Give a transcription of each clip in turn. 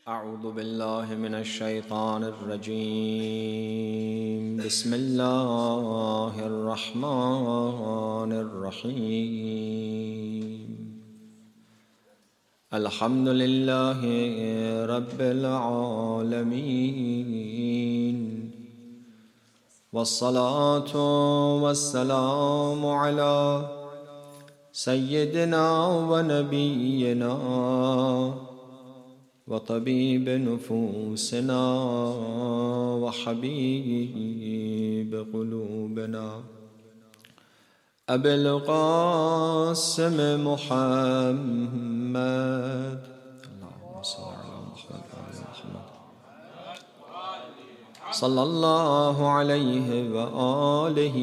أعوذ بالله من الشيطان الرجيم بسم الله الرحمن الرحيم الحمد لله رب العالمين والصلاة والسلام على سيدنا ونبينا وطبيب نفوسنا وحبيب قلوبنا أبي القاسم محمد اللهم صل على محمد وعلى محمد صلى الله عليه وآله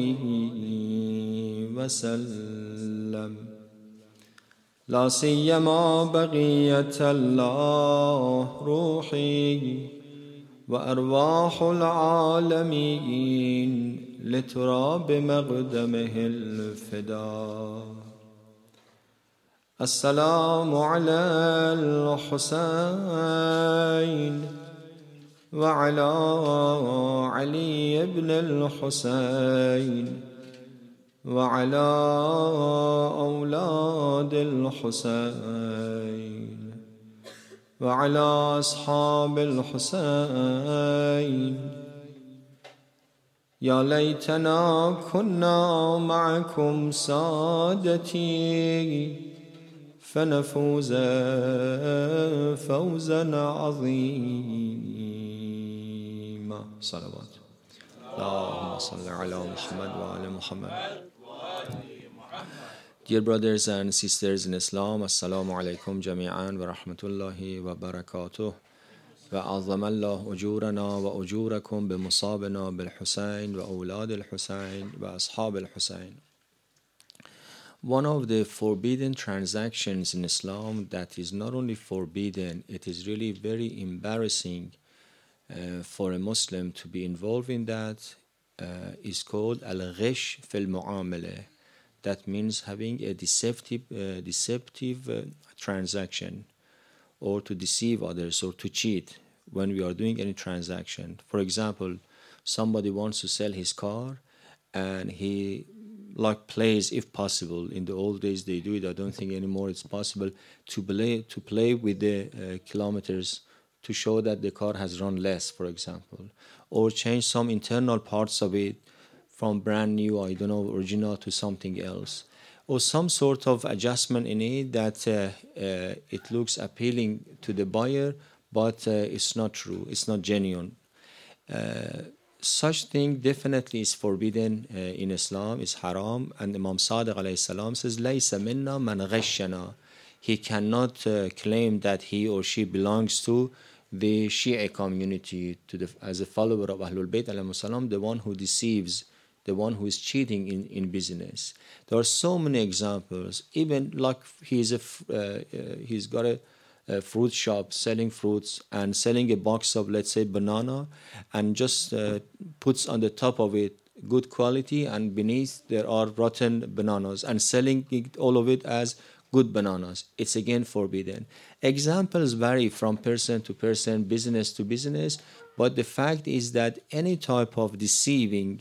وسلم لا سيما بقية الله روحي وأرواح العالمين لتراب مقدمه الفداء السلام على الحسين وعلى علي بن الحسين وعلى أولاد الحسين وعلى أصحاب الحسين يا ليتنا كنا معكم سادتي فنفوز فوزا عظيما صلوات اللهم صل على محمد وعلى محمد. Dear brothers and sisters in Islam, Assalamu alaikum jami'an wa rahmatullahi wa barakatuh. Wa azam Allah ujurana wa ujurakum bi musabina bil Husayn wa awlad al Husayn wa ashab al Husayn. One of the forbidden transactions in Islam that is not only forbidden, it is really very embarrassing for a Muslim to be involved in that is called al-ghish fil mu'amala. That means having a deceptive transaction, or to deceive others, or to cheat when we are doing any transaction. For example, somebody wants to sell his car and he plays, if possible. In the old days they do it. I don't think anymore it's possible to play with the kilometers to show that the car has run less, for example, or change some internal parts of it from brand new, original to something else, or some sort of adjustment in it that it looks appealing to the buyer, but it's not true, it's not genuine. Such thing definitely is forbidden in Islam, is haram, and Imam Sadiq alayhi salam says, "Laysa minna man ghashana." He cannot claim that he or she belongs to the Shia community, as a follower of Ahlul Bayt alayhi salam, the one who deceives, the one who is cheating in business. There are so many examples. Even like he's got a fruit shop selling fruits and selling a box of, let's say, banana, and just puts on the top of it good quality, and beneath there are rotten bananas, and selling all of it as good bananas. It's again forbidden. Examples vary from person to person, business to business, but the fact is that any type of deceiving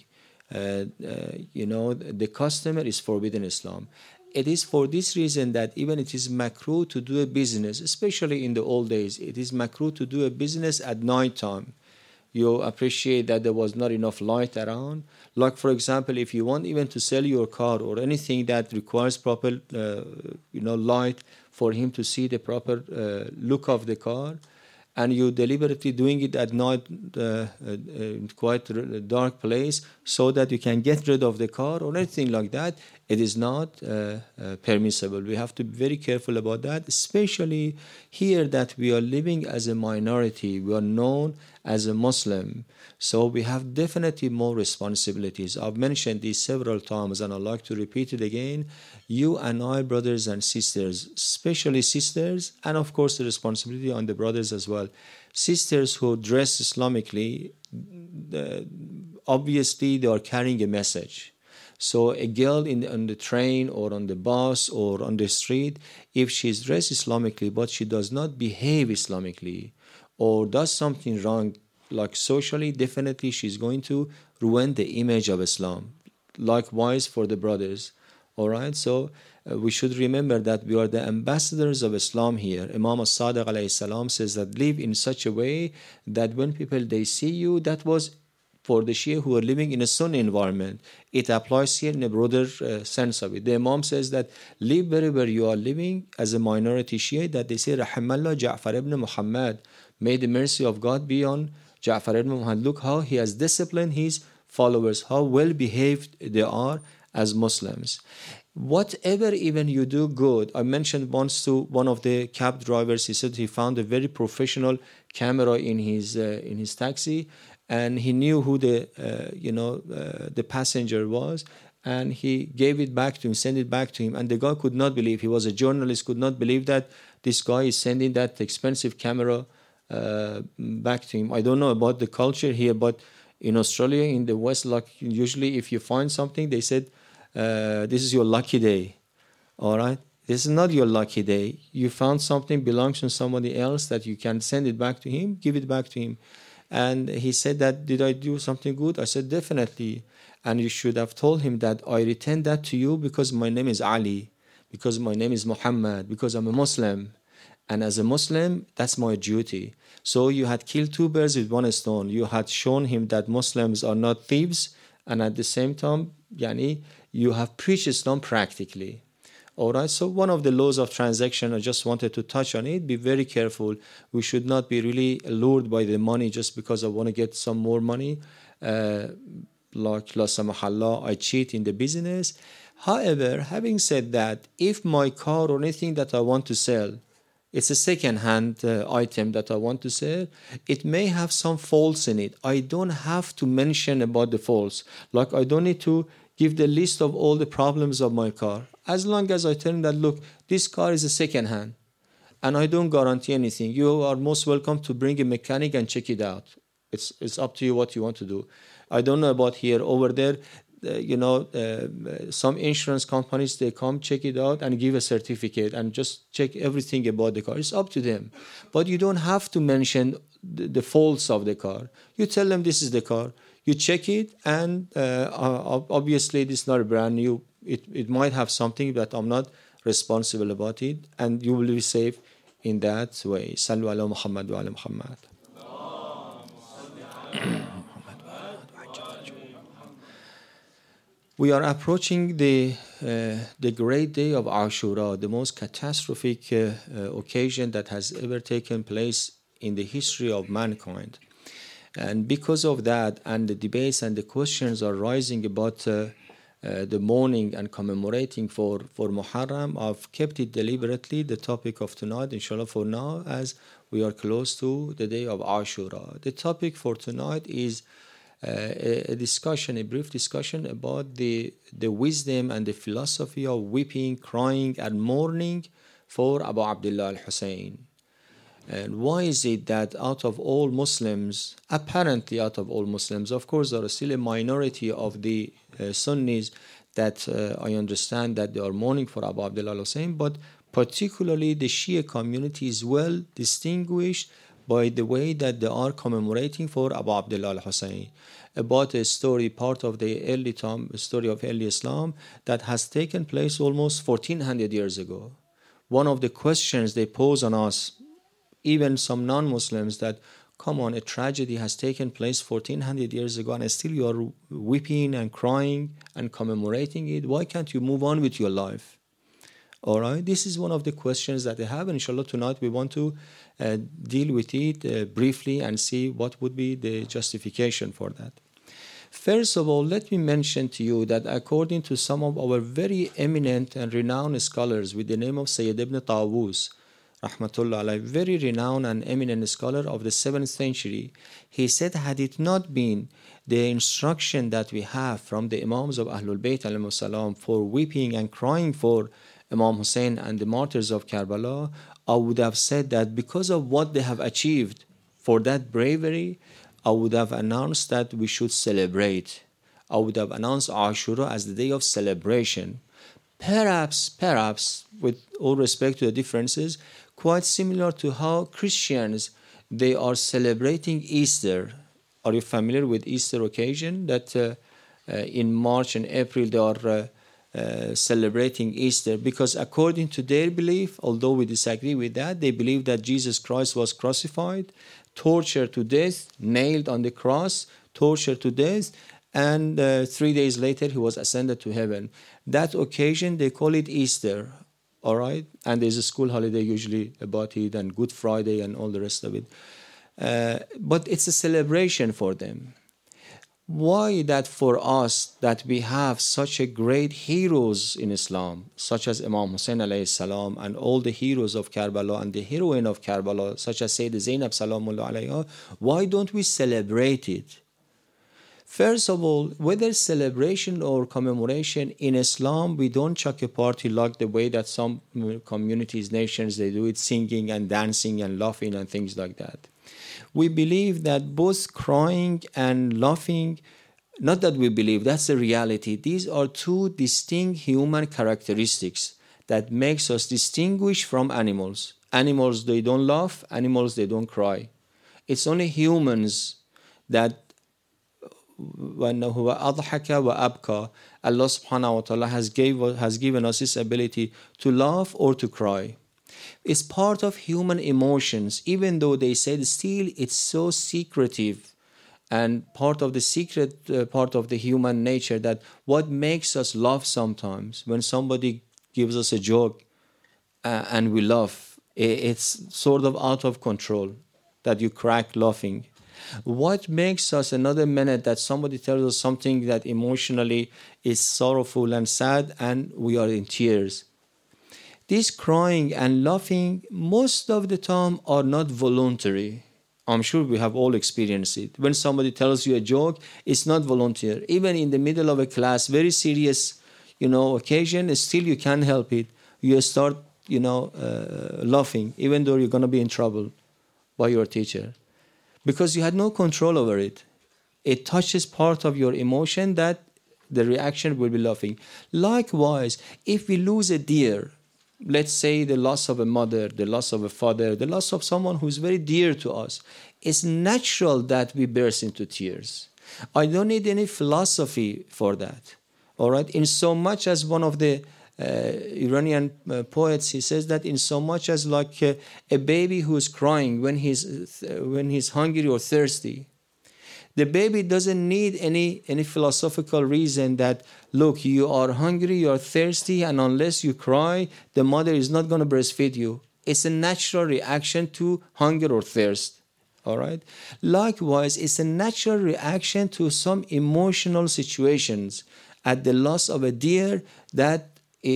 the customer is forbidden in Islam. It is for this reason that even it is makruh to do a business, especially in the old days, it is makruh to do a business at night time. You appreciate that there was not enough light around. Like, for example, if you want even to sell your car or anything that requires proper light for him to see the proper look of the car, and you deliberately doing it at night in quite a dark place so that you can get rid of the car or anything like that, it is not permissible. We have to be very careful about that, especially here that we are living as a minority. We are known as a Muslim, so we have definitely more responsibilities. I've mentioned this several times and I'd like to repeat it again. You and I, brothers and sisters, especially sisters, and of course the responsibility on the brothers as well. Sisters who dress Islamically, obviously they are carrying a message. So a girl on the train or on the bus or on the street, if she's dressed Islamically but she does not behave Islamically or does something wrong, like socially, definitely she's going to ruin the image of Islam. Likewise for the brothers. All right, so we should remember that we are the ambassadors of Islam here. Imam as-Sadiq alayhi salam says that live in such a way that when people they see you, that was for the Shia who are living in a Sunni environment. It applies here in a broader sense of it. The Imam says that live wherever you are living as a minority Shia, that they say, Rahimallah Ja'far ibn Muhammad, may the mercy of God be on Ja'far ibn Muhammad. Look how he has disciplined his followers, how well behaved they are as Muslims. Whatever even you do good, I mentioned once to one of the cab drivers, he said he found a very professional camera in his taxi, and he knew who the passenger was, and he gave it back to him, sent it back to him, and the guy could not believe, he was a journalist, could not believe that this guy is sending that expensive camera back to him. I don't know about the culture here, but in Australia, in the West, like usually if you find something, they said, this is your lucky day. All right, this is not your lucky day. You found something belongs to somebody else that you can send it back to him, give it back to him. And he said that, did I do something good? I said, definitely. And you should have told him that I return that to you because my name is Ali, because my name is Muhammad, because I'm a Muslim. And as a Muslim, that's my duty. So you had killed two birds with one stone. You had shown him that Muslims are not thieves, and at the same time, you have preached Islam practically. All right, so one of the laws of transaction, I just wanted to touch on it. Be very careful. We should not be really lured by the money just because I want to get some more money. Like, la samahallah, I cheat in the business. However, having said that, if my car or anything that I want to sell, it's a second-hand item that I want to sell, it may have some faults in it. I don't have to mention about the faults. Like, I don't need to give the list of all the problems of my car. As long as I tell them that, look, this car is a second-hand, and I don't guarantee anything. You are most welcome to bring a mechanic and check it out. It's up to you what you want to do. I don't know about here. Over there, some insurance companies, they come check it out and give a certificate and just check everything about the car. It's up to them. But you don't have to mention the faults of the car. You tell them this is the car. You check it, and obviously this is not brand new. It might have something that I'm not responsible about it, and you will be safe in that way. Sallu ala Muhammad wa ala Muhammad. We are approaching the great day of Ashura, the most catastrophic occasion that has ever taken place in the history of mankind. And because of that, and the debates and the questions are rising about the mourning and commemorating for Muharram, I've kept it deliberately the topic of tonight, inshallah, for now, as we are close to the day of Ashura. The topic for tonight is a brief discussion about the wisdom and the philosophy of weeping, crying, and mourning for Abu Abdullah al-Hussein. And why is it that out of all Muslims, apparently out of all Muslims, of course there are still a minority of the Sunnis that I understand that they are mourning for Abu Abdullah al-Hussein, but particularly the Shia community is well distinguished by the way that they are commemorating for Abu Abdullah al-Hussein, about a story, part of the early time, story of early Islam that has taken place almost 1400 years ago. One of the questions they pose on us, even some non-Muslims, that, come on, a tragedy has taken place 1400 years ago and still you are weeping and crying and commemorating it. Why can't you move on with your life? All right, this is one of the questions that they have, and inshallah tonight we want to deal with it briefly and see what would be the justification for that. First of all, let me mention to you that according to some of our very eminent and renowned scholars with the name of Sayyid ibn Tawus, rahmatullah alayhi, very renowned and eminent scholar of the 7th century, he said, had it not been the instruction that we have from the Imams of Ahlul Bayt alayhi salam for weeping and crying for Imam Hussein and the martyrs of Karbala, I would have said that because of what they have achieved for that bravery, I would have announced that we should celebrate. I would have announced Ashura as the day of celebration. Perhaps, with all respect to the differences, quite similar to how Christians, they are celebrating Easter. Are you familiar with Easter occasion? That in March and April they are celebrating Easter, because according to their belief, although we disagree with that, they believe that Jesus Christ was crucified, tortured to death, nailed on the cross, tortured to death, and 3 days later he was ascended to heaven. That occasion, they call it Easter, all right? And there's a school holiday usually about it, and Good Friday and all the rest of it. But it's a celebration for them. Why that for us, that we have such a great heroes in Islam, such as Imam Hussein alayhi salam, and all the heroes of Karbala and the heroine of Karbala, such as Sayyida Zainab salamullah alayha, why don't we celebrate it? First of all, whether celebration or commemoration in Islam, we don't chuck a party like the way that some communities, nations, they do it, singing and dancing and laughing and things like that. We believe that both crying and laughing, not that we believe, that's the reality. These are two distinct human characteristics that makes us distinguish from animals. Animals, they don't laugh. Animals, they don't cry. It's only humans that وَأَنَّهُ وَأَضْحَكَ وَأَبْكَى, Allah subhanahu wa ta'ala has given us this ability to laugh or to cry. It's part of human emotions, even though they said still it's so secretive and part of the secret part of the human nature, that what makes us laugh sometimes when somebody gives us a joke and we laugh, it's sort of out of control that you crack laughing. What makes us another minute that somebody tells us something that emotionally is sorrowful and sad and we are in tears? This crying and laughing most of the time are not voluntary. I'm sure we have all experienced it. When somebody tells you a joke, it's not voluntary. Even in the middle of a class, very serious, occasion, still you can't help it. You start, laughing, even though you're going to be in trouble by your teacher, because you had no control over it. It touches part of your emotion that the reaction will be laughing. Likewise, if we lose a deer, let's say the loss of a mother, the loss of a father, the loss of someone who's very dear to us, it's natural that we burst into tears. I don't need any philosophy for that. All right? In so much as one of the Iranian poets, he says that in so much as like a baby who's crying when he's hungry or thirsty, the baby doesn't need any philosophical reason that, look, you are hungry, you are thirsty, and unless you cry, the mother is not going to breastfeed you. It's a natural reaction to hunger or thirst. All right? Likewise, it's a natural reaction to some emotional situations at the loss of a dear that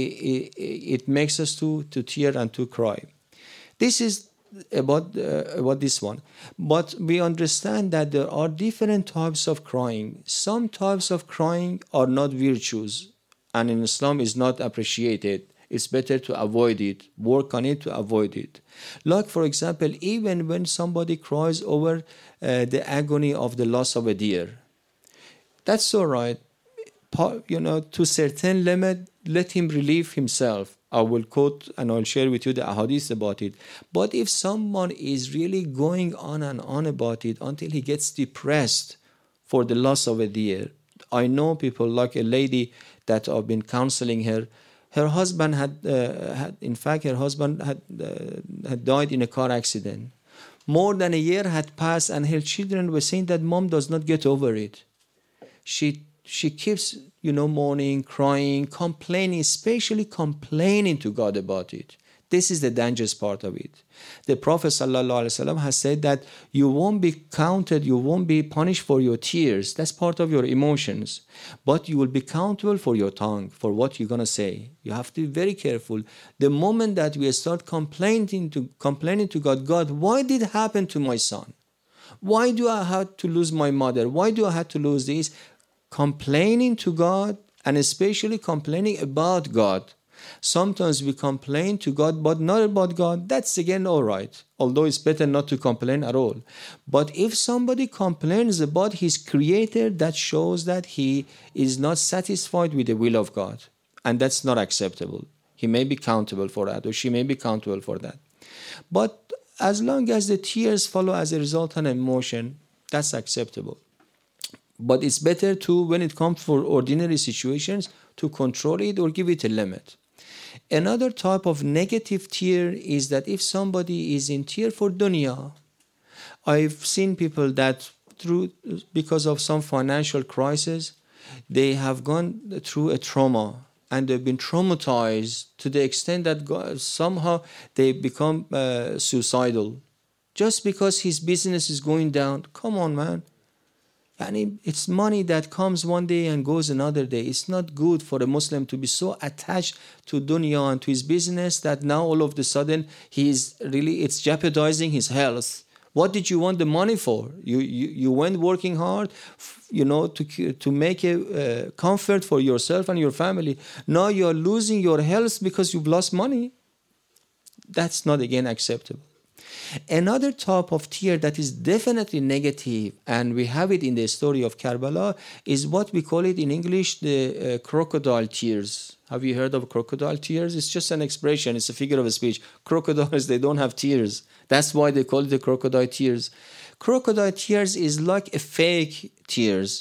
it makes us to tear and to cry. This is about this one. But we understand that there are different types of crying. Some types of crying are not virtues, and in Islam is not appreciated. It's better to avoid it, work on it to avoid it. Like, for example, even when somebody cries over the agony of the loss of a deer, that's all right. To a certain limit, let him relieve himself. I will quote and I'll share with you the ahadith about it. But if someone is really going on and on about it until he gets depressed for the loss of a deer, I know people like a lady that I've been counseling her. Her husband had died in a car accident. More than a year had passed, and her children were saying that mom does not get over it. She keeps, mourning, crying, complaining, especially complaining to God about it. This is the dangerous part of it. The Prophet ﷺ has said that you won't be counted, you won't be punished for your tears. That's part of your emotions. But you will be accountable for your tongue, for what you're going to say. You have to be very careful. The moment that we start complaining to God, God, why did it happen to my son? Why do I have to lose my mother? Why do I have to lose this? Complaining to God, and especially complaining about God. Sometimes we complain to God, but not about God. That's again all right. Although it's better not to complain at all. But if somebody complains about his creator, that shows that he is not satisfied with the will of God. And that's not acceptable. He may be accountable for that, or she may be accountable for that. But as long as the tears follow as a result of an emotion, that's acceptable. But it's better to, when it comes for ordinary situations, to control it or give it a limit. Another type of negative tear is that if somebody is in tear for dunya, I've seen people that because of some financial crisis, they have gone through a trauma and they've been traumatized to the extent that somehow they become suicidal just because his business is going down. Come on, man. And it's money that comes one day and goes another day. It's not good for a Muslim to be so attached to dunya and to his business that now all of a sudden it's jeopardizing his health. What did you want the money for? You went working hard, to make a comfort for yourself and your family. Now you are losing your health because you've lost money. That's not again acceptable. Another type of tear that is definitely negative, and we have it in the story of Karbala, is what we call it in English the crocodile tears. Have you heard of crocodile tears? It's just an expression. It's a figure of speech. Crocodiles, they don't have tears. That's why they call it the crocodile tears. Crocodile tears is like a fake tears,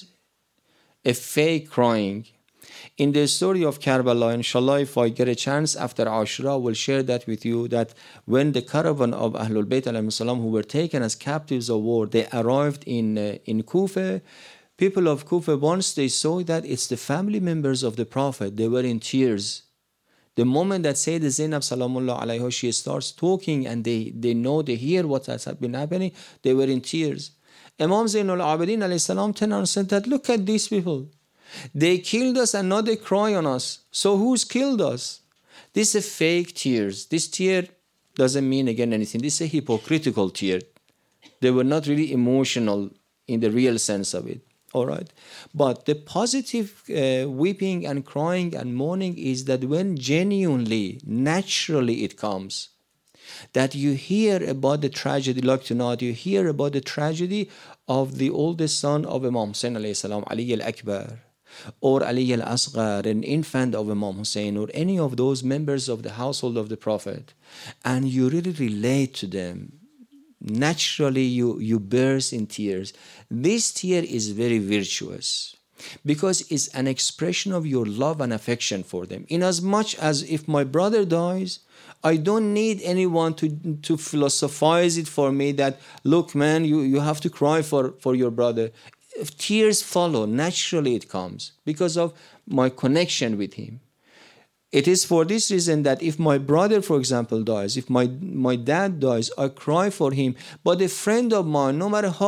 a fake crying. In the story of Karbala, inshallah, if I get a chance after Ashura, I will share that with you, that when the caravan of Ahlul Bayt alayhim salam who were taken as captives of war, they arrived in Kufa. People of Kufa, once they saw that it's the family members of the Prophet, they were in tears. The moment that Sayyidah Zainab salamullah alayha, she starts talking and they hear what has been happening, they were in tears. Imam Zainul Abidin alayhi salam turned and said that, look at these people. They killed us and now they cry on us. So who's killed us? This is a fake tears. This tear doesn't mean again anything. This is a hypocritical tear. They were not really emotional in the real sense of it. All right. But the positive weeping and crying and mourning is that when genuinely, naturally it comes, that you hear about the tragedy, like tonight, you hear about the tragedy of the oldest son of Imam Hussein alayhi salam, Ali al-Akbar, or Ali al-Asghar, an infant of Imam Hussein, or any of those members of the household of the Prophet, and you really relate to them, naturally you burst in tears. This tear is very virtuous because it's an expression of your love and affection for them. In as much as if my brother dies, I don't need anyone to philosophize it for me that, look, man, you have to cry for your brother. If tears follow, naturally it comes because of my connection with him. It is for this reason that if my brother, for example, dies, if my dad dies, I cry for him. But a friend of mine, no matter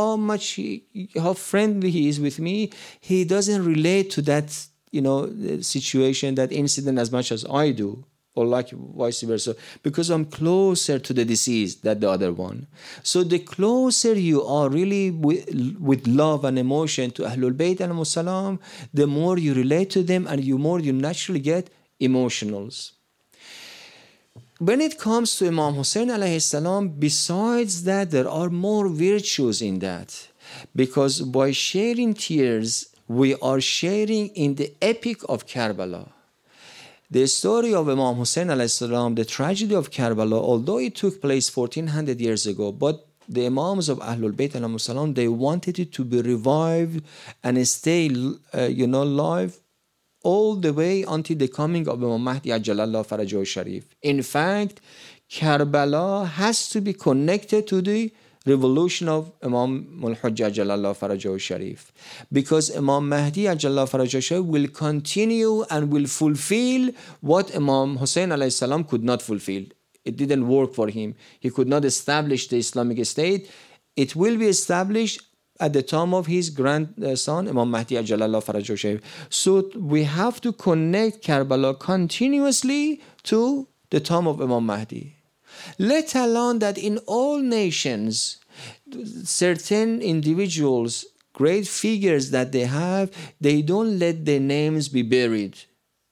how friendly he is with me, he doesn't relate to that, situation, that incident as much as I do. Or like vice versa, because I'm closer to the deceased than the other one. So the closer you are really with love and emotion to Ahlul Bayt alayhim salam, the more you relate to them and more you naturally get emotionals. When it comes to Imam Hussein alayhi salam, besides that, there are more virtues in that, because by sharing tears, we are sharing in the epic of Karbala. The story of Imam Hussein alayhi salam, the tragedy of Karbala, although it took place 1400 years ago, but the Imams of Ahlul Bayt alayhim salam, they wanted it to be revived and stay, live all the way until the coming of Imam Mahdi Ajjalallahu Farajahu Sharif. In fact, Karbala has to be connected to the revolution of Imam al-Hujjah Ajjalallahu Farajahu Sharif, because Imam Mahdi Ajjalallahu Farajahu Sharif will continue and will fulfill what Imam Hussein alayhi salam could not fulfill. It didn't work for him. He could not establish the Islamic State. It will be established at the time of his grandson, Imam Mahdi Ajjalallahu Farajahu Sharif. So we have to connect Karbala continuously to the time of Imam Mahdi. Let alone that in all nations, certain individuals, great figures that they have, they don't let their names be buried.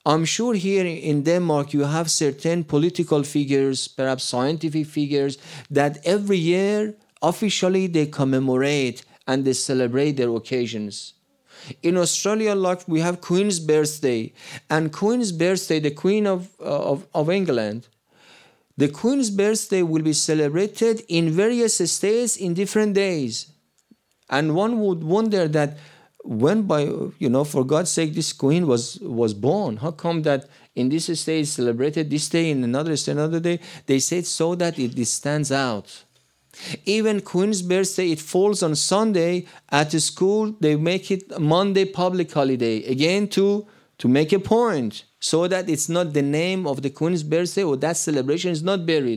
I'm sure here in Denmark you have certain political figures, perhaps scientific figures, that every year officially they commemorate and they celebrate their occasions. In Australia, like we have Queen's birthday, and Queen's birthday, the Queen of England, the Queen's birthday will be celebrated in various states in different days. And one would wonder that when by, for God's sake, this Queen was born. How come that in this state is celebrated this day, in another state, another day? They said so that it stands out. Even Queen's birthday, it falls on Sunday at the school. They make it Monday public holiday, again to make a point, so that it's not the name of the Queen's birthday or that celebration is not buried.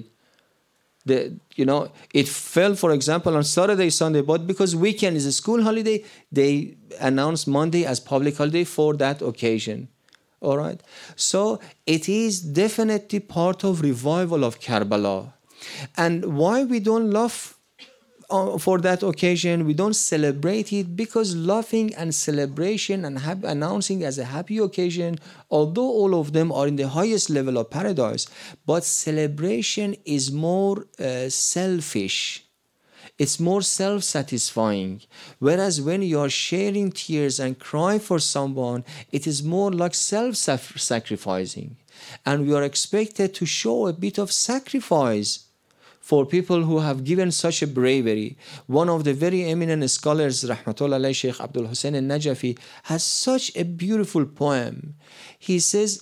It fell, for example, on Saturday, Sunday, but because weekend is a school holiday, they announce Monday as public holiday for that occasion. All right. So it is definitely part of revival of Karbala. And why we don't laugh for that occasion, we don't celebrate it, because laughing and celebration and announcing as a happy occasion, although all of them are in the highest level of paradise, but celebration is more selfish. It's more self-satisfying. Whereas when you are sharing tears and cry for someone, it is more like self-sacrificing. And we are expected to show a bit of sacrifice for people who have given such a bravery. One of the very eminent scholars, Rahmatullah alayhi, Sheikh Abdul Hussein al-Najafi, has such a beautiful poem. He says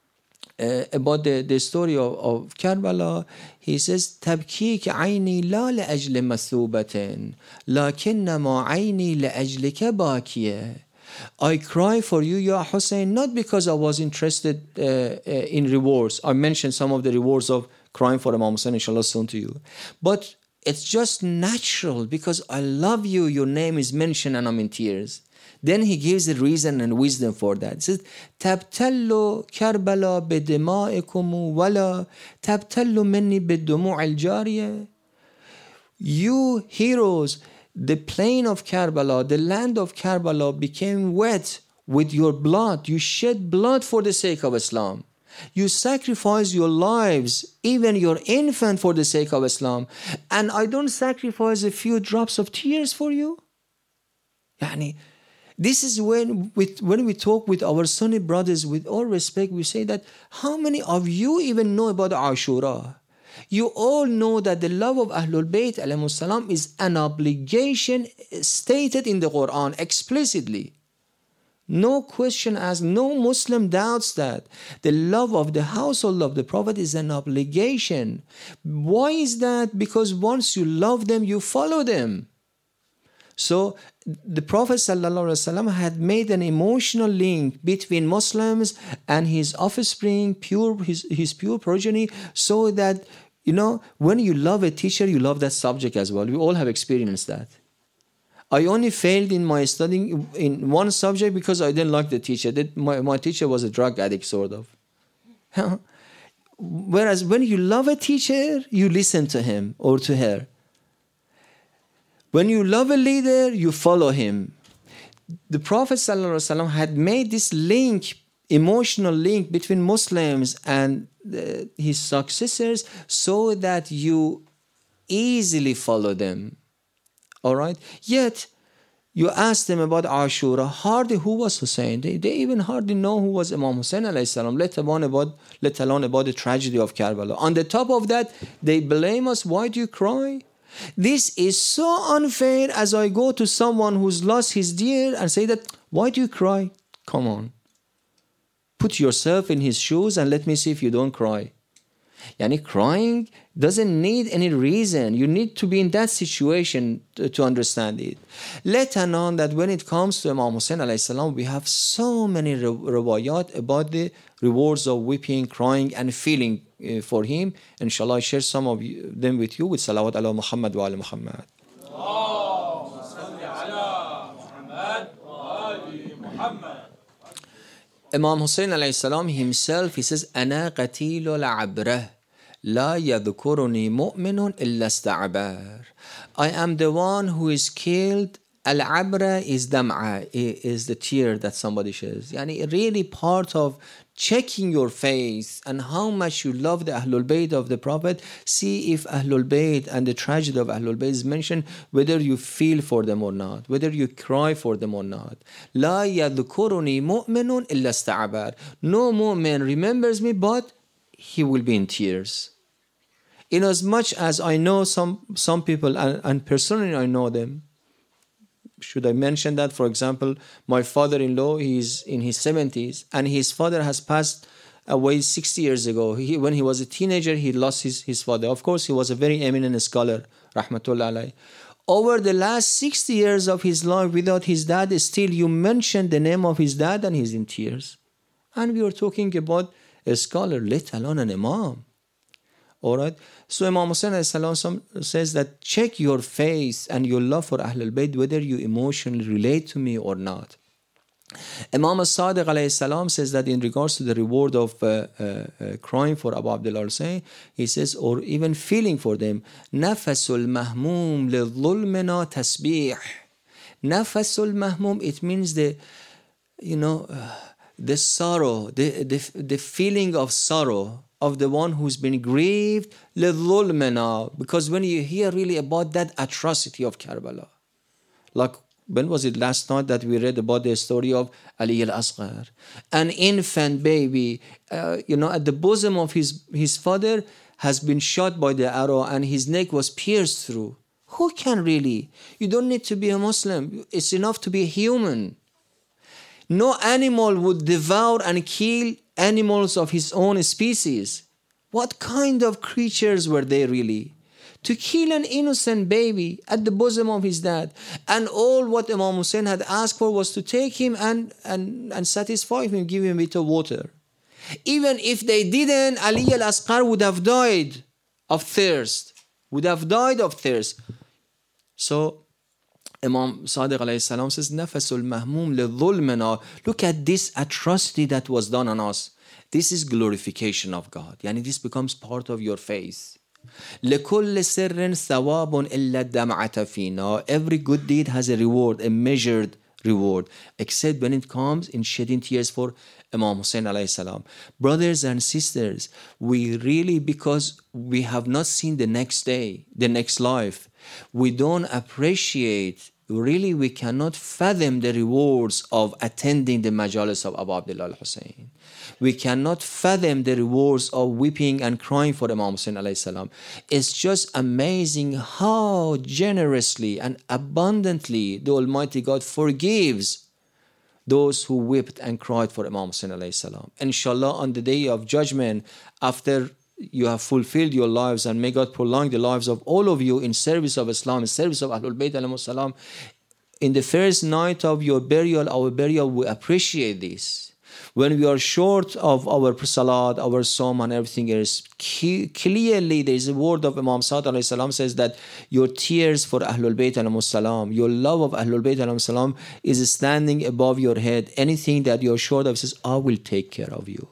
about the story of Karbala, he says, تبكيك عيني لا لأجل مثوبة لكنما عيني لأجلك باكية. I cry for you, Ya Hussein, not because I was interested in rewards. I mentioned some of the rewards of crying for Imam Hussein, inshallah, soon to you. But it's just natural because I love you, your name is mentioned and I'm in tears. Then he gives the reason and wisdom for that. He says, تبتل كربلا بدمائكم ولا تبتل مني بالدموع الجارية. You heroes, the plain of Karbala, the land of Karbala became wet with your blood. You shed blood for the sake of Islam. You sacrifice your lives, even your infant, for the sake of Islam. And I don't sacrifice a few drops of tears for you? Yani, this is when we talk with our Sunni brothers, with all respect, we say that how many of you even know about Ashura? You all know that the love of Ahlul Bayt alayhimus salam is an obligation stated in the Quran explicitly. No question asked, no Muslim doubts that. The love of the household of the Prophet is an obligation. Why is that? Because once you love them, you follow them. So the Prophet ﷺ had made an emotional link between Muslims and his offspring, his pure progeny, so that, when you love a teacher, you love that subject as well. We all have experienced that. I only failed in my studying in one subject because I didn't like the teacher. My teacher was a drug addict, sort of. Whereas when you love a teacher, you listen to him or to her. When you love a leader, you follow him. The Prophet ﷺ had made this link, emotional link between Muslims and his successors, so that you easily follow them. All right? Yet, you ask them about Ashura, hardly who was Hussein. They even hardly know who was Imam Hussein alayhi salam, let alone about the tragedy of Karbala. On the top of that, they blame us. Why do you cry? This is so unfair. As I go to someone who's lost his dear and say that, why do you cry? Come on. Put yourself in his shoes and let me see if you don't cry. Yani crying doesn't need any reason. You need to be in that situation to understand it. Let alone that when it comes to Imam Hussein alayhi salam, we have so many riwayat about the rewards of weeping, crying and feeling for him. Inshallah, I share some of them with you with salawat ala Muhammad wa ala Muhammad. Imam Hussein alayhi salam himself, he says, أنا قتيل العبرة لا يذكرني مؤمن إلا استعبار. I am the one who is killed Al-abra is dam'a, is the tear that somebody sheds. Yani really part of checking your faith and how much you love the Ahlul Bayt of the Prophet. See if Ahlul Bayt and the tragedy of Ahlul Bayt is mentioned, whether you feel for them or not, whether you cry for them or not. La yadhkuruni mu'minun illa ista'abar. No mu'min remembers me, but he will be in tears. In as much as I know some people, and personally I know them. Should I mention that? For example, my father-in-law, he's in his 70s, and his father has passed away 60 years ago. When he was a teenager, he lost his father. Of course, he was a very eminent scholar, rahmatullah alayh. Over the last 60 years of his life without his dad, still you mention the name of his dad and he's in tears. And we are talking about a scholar, let alone an imam. All right. So Imam Hussain says that check your faith and your love for Ahlul Bayt, whether you emotionally relate to me or not. Imam As-Sadiq alayhi salam says that in regards to the reward of crying for Abu Abdullah Hussain, he says, or even feeling for them, Nafasul mahmum li-dhulmina tasbih. Nafasul mahmum, it means the sorrow, the feeling of sorrow of the one who's been grieved, لِظُلْمِنَا, because when you hear really about that atrocity of Karbala, like when was it last night that we read about the story of Ali al-Asghar, an infant baby, at the bosom of his father has been shot by the arrow and his neck was pierced through. Who can really? You don't need to be a Muslim. It's enough to be a human. No animal would devour and kill animals of his own species. What kind of creatures were they really? To kill an innocent baby at the bosom of his dad. And all what Imam Hussain had asked for was to take him and satisfy him, give him a bit of water. Even if they didn't, Ali al-Asghar would have died of thirst. So Imam Sadiq alayhi salam says, Nafasul mahmum li-dhulmina. Look at this atrocity that was done on us. This is glorification of God. Yani this becomes part of your faith. لِكُلِّ سِرٍ ثَوَابٌ إِلَّا الدَّمْعَةَ فِينَا. Every good deed has a reward, a measured reward, except when it comes in shedding tears for Imam Hussain alayhi salam. Brothers and sisters, we really, because we have not seen the next day, the next life, we don't appreciate, really we cannot fathom the rewards of attending the majalis of Abu Abdullah al-Hussein. We cannot fathom the rewards of weeping and crying for Imam Hussain alayhi salam. It's just amazing how generously and abundantly the Almighty God forgives those who wept and cried for Imam Hussain alayhi salam. Inshallah, on the day of judgment, after you have fulfilled your lives, and may God prolong the lives of all of you in service of Islam, in service of Ahlul Bayt alayhi salam, in the first night of your burial, our burial, we appreciate this. When we are short of our salat, our psalm and everything else, clearly there is a word of Imam Sadiq alayhi salam says that your tears for Ahlul Bayt alayhi salam, your love of Ahlul Bayt alayhi salam is standing above your head. Anything that you are short of, says, I will take care of you.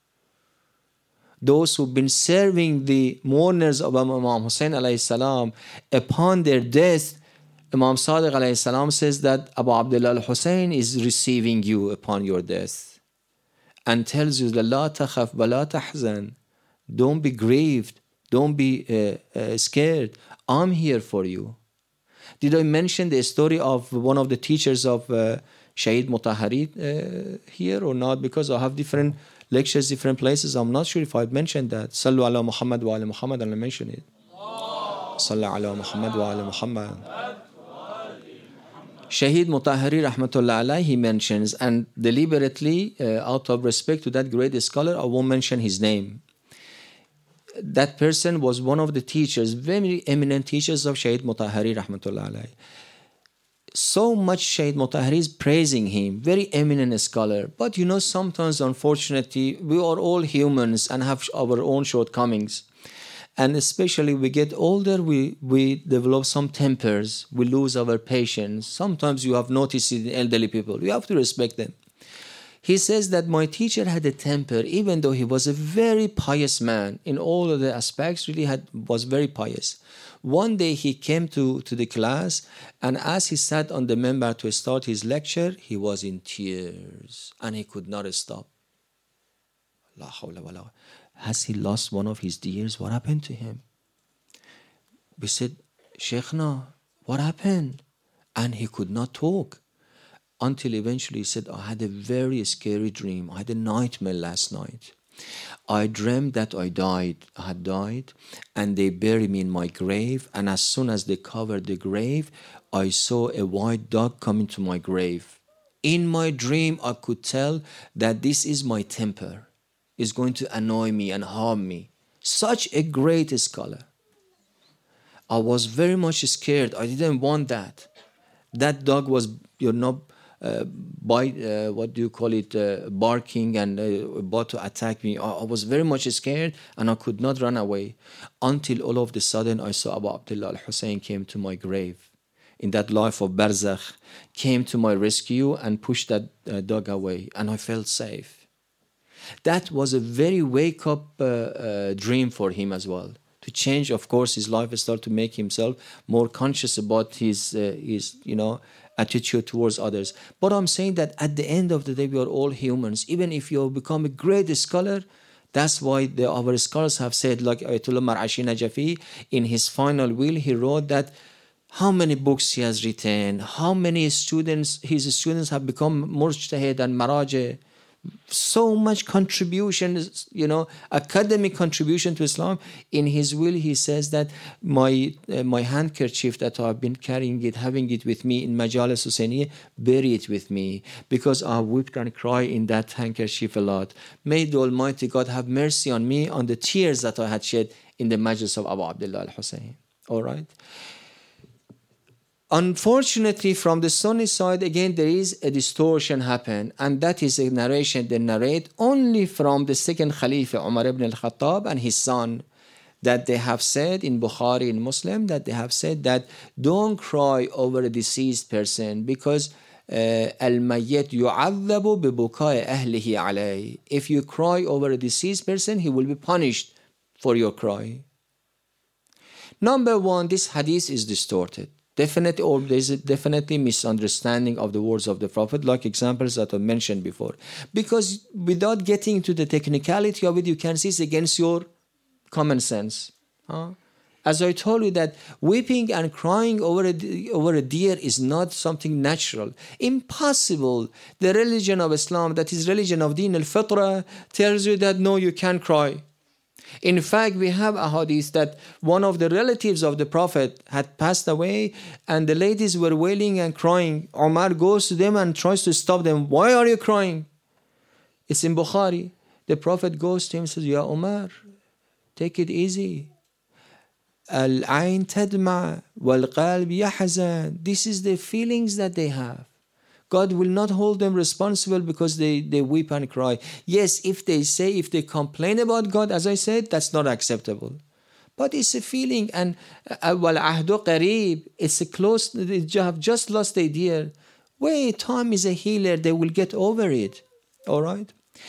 Those who've been serving the mourners of Imam Hussain alayhi salam upon their death, Imam Sadiq alayhi salam says that Abu Abdullah al-Hussein is receiving you upon your death and tells you, La takhaf wa la tahzan. Don't be grieved, don't be scared. I'm here for you. Did I mention the story of one of the teachers of Shaheed Mutahari here or not? Because I have different lectures, different places. I'm not sure if I've mentioned that. Sallu ala Muhammad wa ala Muhammad, and I mentioned it. Sallu ala Muhammad wa ala Muhammad. Shaheed Mutahari rahmatullah alayhi, he mentions, and deliberately, out of respect to that great scholar, I won't mention his name. That person was one of the teachers, very eminent teachers of Shaheed Mutahari rahmatullah alayhi. So much Shaheed Mutahari is praising him, very eminent scholar. But sometimes, unfortunately, we are all humans and have our own shortcomings. And especially we get older, we develop some tempers, we lose our patience. Sometimes you have noticed it in elderly people. You have to respect them. He says that my teacher had a temper, even though he was a very pious man in all of the aspects, really was very pious. One day he came to the class, and as he sat on the member to start his lecture, he was in tears and he could not stop. La hawla wa la. Has he lost one of his dears? What happened to him? We said, Sheikhna, what happened? And he could not talk. Until eventually he said, I had a very scary dream. I had a nightmare last night. I dreamed that I had died, and they buried me in my grave. And as soon as they covered the grave, I saw a white dog coming to my grave. In my dream, I could tell that this is my temper. It's going to annoy me and harm me. Such a great scholar. I was very much scared. I didn't want that. That dog was, barking and about to attack me. I was very much scared and I could not run away until all of a sudden I saw Abu Abdullah al-Hussein came to my grave in that life of barzakh, came to my rescue and pushed that dog away, and I felt safe. That was a very wake-up dream for him as well, to change, of course, his lifestyle, to make himself more conscious about his attitude towards others. But I'm saying that at the end of the day, we are all humans. Even if you become a great scholar, that's why our scholars have said, like Ayatollah Mar'ashi Najafi, in his final will, he wrote that how many books he has written, how many his students have become mujtahid and maraj, so much contribution, academic contribution to Islam. In his will, he says that my handkerchief that I've been carrying it, having it with me in Majalis Husseiniya, bury it with me, because I wept and cried in that handkerchief a lot. May the Almighty God have mercy on me, on the tears that I had shed in the Majlis of Abu Abdullah al-Hussein. All right. Unfortunately, from the Sunni side, again, there is a distortion happen, and that is a narration they narrate only from the second Khalifa, Umar ibn al-Khattab, and his son, that they have said in Bukhari and Muslim, that they have said that don't cry over a deceased person, because al-mayyit yu'adhabu bi bukai ahlihi alayh. If you cry over a deceased person, he will be punished for your cry. Number one, this hadith is distorted. Definitely, or there's a definitely misunderstanding of the words of the Prophet, like examples that I mentioned before. Because without getting to the technicality of it, you can see it's against your common sense. As I told you, that weeping and crying over a deer is not something natural. Impossible. The religion of Islam, that is religion of Deen al-Fitra, tells you that no, you can't cry. In fact, we have a hadith that one of the relatives of the Prophet had passed away, and the ladies were wailing and crying. Umar goes to them and tries to stop them. Why are you crying? It's in Bukhari. The Prophet goes to him and says, Ya Umar, take it easy. Al-ayn tadma wal-qalb yahzan. This is the feelings that they have. God will not hold them responsible because they weep and cry. Yes, if they complain about God, as I said, that's not acceptable. But it's a feeling, and wal-ahdu qareeb, it's a close, they have just lost a dear. Wait, time is a healer, they will get over it. All right?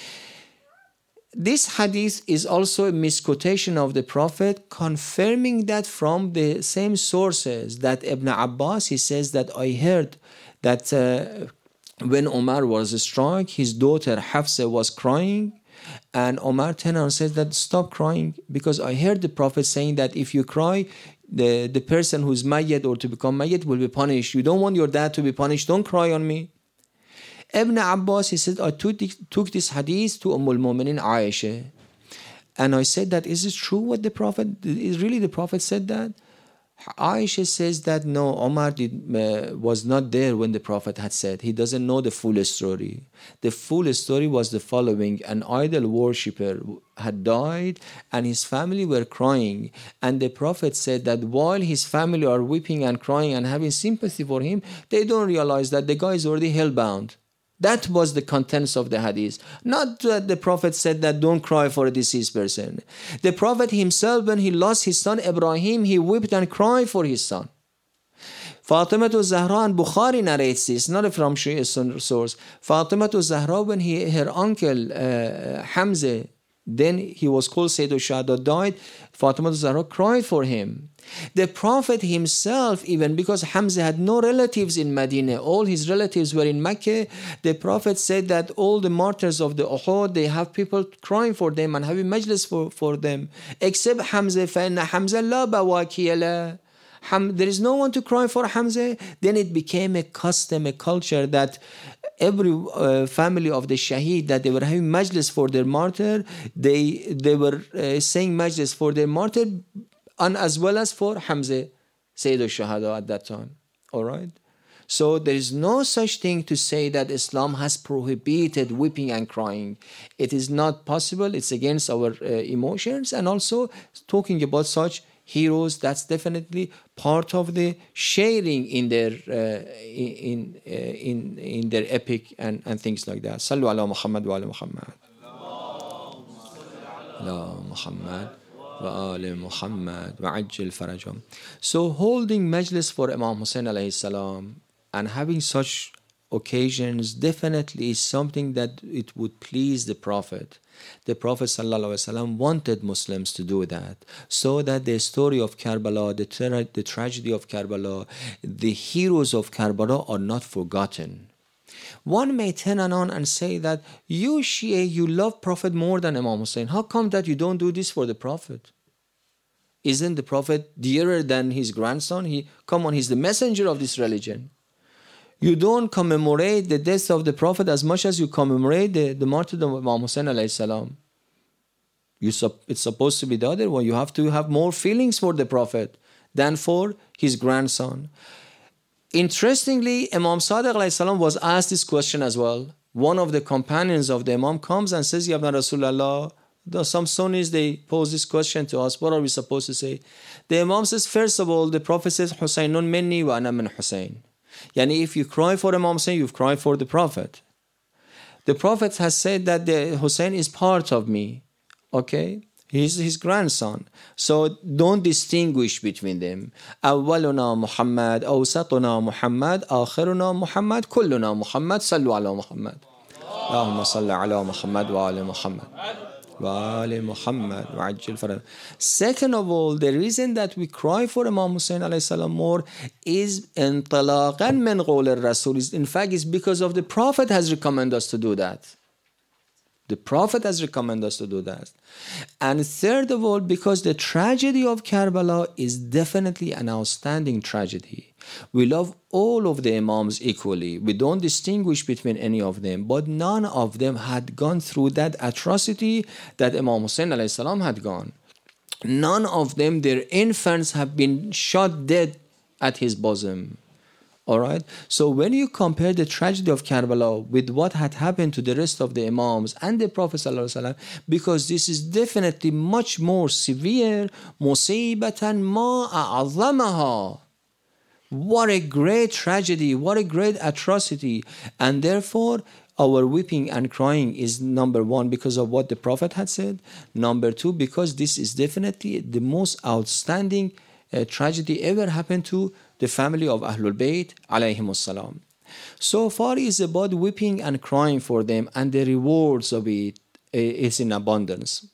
This hadith is also a misquotation of the Prophet, confirming that from the same sources, that Ibn Abbas, he says that I heard that when Omar was struck, his daughter Hafsa was crying, and Omar turned and said that stop crying, because I heard the Prophet saying that if you cry, the person who's mayyit or to become mayyit will be punished. You don't want your dad to be punished, don't cry on me. Ibn Abbas, he said, I took this hadith to al-Mu'minin Aisha, and I said that, is it true what the Prophet, is really the Prophet said that? Aisha says that no, Omar was not there when the Prophet had said. He doesn't know the full story. The full story was the following: an idol worshipper had died and his family were crying, and the Prophet said that while his family are weeping and crying and having sympathy for him, they don't realize that the guy is already hellbound. That was the contents of the hadith. Not that the Prophet said that don't cry for a deceased person. The Prophet himself, when he lost his son Ibrahim, he wept and cried for his son. Fatima Zahra, and Bukhari narrates this, not from Shia source. Fatima Zahra, when her uncle Hamza, then he was called Sayyid al-Shuhada, died, Fatima Zahra cried for him. The Prophet himself, even because Hamza had no relatives in Medina, all his relatives were in Mecca, the Prophet said that all the martyrs of the Uhud, they have people crying for them and having majlis for them, except Hamza. فَإِنَّ حَمْزَ لَا بَوَاكِيَ لَهُ. There is no one to cry for Hamza. Then it became a custom, a culture that every family of the Shaheed, that they were having majlis for their martyr, they were saying majlis for their martyr, and as well as for Hamza, Sayyid al-Shuhada at that time. All right? So there is no such thing to say that Islam has prohibited weeping and crying. It is not possible. It's against our emotions. And also talking about such heroes, that's definitely part of the sharing in their in their epic and things like that. Sallu ala Muhammad wa ala Muhammad. Ala Muhammad wa ala Muhammad wa ajil farajam. So holding majlis for Imam Hussein alayhi salam and having such occasions definitely is something that it would please the Prophet. The Prophet ﷺ wanted Muslims to do that, so that the story of Karbala, the tragedy of Karbala, the heroes of Karbala are not forgotten. One may turn on and say that you Shia, you love Prophet more than Imam Hussein. How come that you don't do this for the Prophet? Isn't the Prophet dearer than his grandson? He's the messenger of this religion. You don't commemorate the death of the Prophet as much as you commemorate the martyrdom of Imam Hussein alayhi salam. It's supposed to be the other one. You have to have more feelings for the Prophet than for his grandson. Interestingly, Imam Sadiq alayhi salam was asked this question as well. One of the companions of the Imam comes and says, Ya Ibn Rasulullah, some Sunnis, they pose this question to us. What are we supposed to say? The Imam says, first of all, the Prophet says, Husaynun minni wa ana min Husayn. Yani if you cry for Imam Hussein, you've cried for the Prophet. The Prophet has said that the Hussein is part of me. Okay? He's his grandson. So don't distinguish between them. أولنا محمد أوسطنا محمد آخرنا محمد كلنا محمد صلوا على محمد اللهم صل على محمد وعلى محمد وعلى محمد وعجل فرج. Second of all, the reason that we cry for Imam Hussein alayhi salam more is انطلاقا من قول الرسول. In fact, it's because of the Prophet has recommended us to do that. The Prophet has recommended us to do that. And third of all, because the tragedy of Karbala is definitely an outstanding tragedy. We love all of the Imams equally. We don't distinguish between any of them. But none of them had gone through that atrocity that Imam Hussein alayhi salam had gone. None of them, their infants have been shot dead at his bosom. All right. So when you compare the tragedy of Karbala with what had happened to the rest of the Imams and the Prophet ﷺ, because this is definitely much more severe, musibatan ma a'azamaha. What a great tragedy, what a great atrocity. And therefore, our weeping and crying is number one because of what the Prophet had said. Number two, because this is definitely the most outstanding tragedy ever happened to the family of Ahlul Bayt alayhimus salam. So far is about weeping and crying for them, and the rewards of it is in abundance.